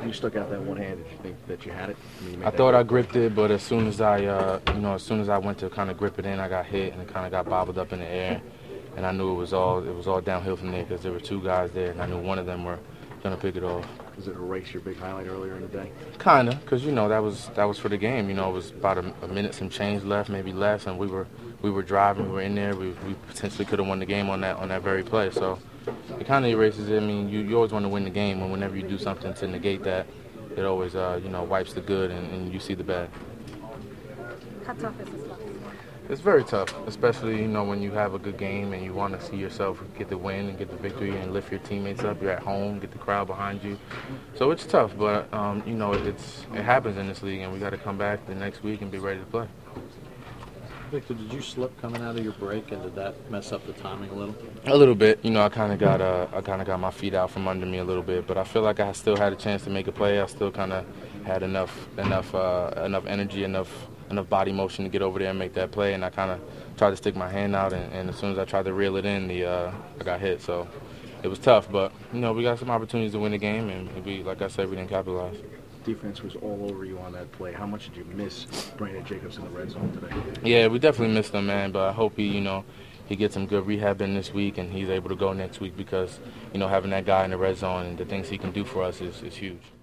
You stuck out that one hand. Did you think that you had it? I thought I gripped it, but as soon as I went to kind of grip it in, I got hit and it kind of got bobbled up in the air, and I knew it was all downhill from there because there were two guys there, and I knew one of them were gonna pick it off. Does it erase your big highlight earlier in the day? Kinda, because that was for the game. It was about a minute some change left, maybe less, and we were driving, we were in there. We potentially could have won the game on that very play. So it kind of erases it. I mean, you always want to win the game, and whenever you do something to negate that, it always wipes the good and you see the bad. How tough is this loss? It's very tough, especially when you have a good game and you want to see yourself get the win and get the victory and lift your teammates up. You're at home, get the crowd behind you. So it's tough, but it happens in this league, and we got to come back the next week and be ready to play. Victor, did you slip coming out of your break, and did that mess up the timing a little? A little bit. I kind of got my feet out from under me a little bit, but I feel like I still had a chance to make a play. I still kind of had enough energy, enough body motion to get over there and make that play, and I kind of tried to stick my hand out, and as soon as I tried to reel it in, I got hit. So it was tough, but we got some opportunities to win the game, and like I said, we didn't capitalize. Defense was all over you on that play. How much did you miss Brandon Jacobs in the red zone today? Yeah, we definitely missed him, man, but I hope he gets some good rehab in this week and he's able to go next week because having that guy in the red zone and the things he can do for us is huge.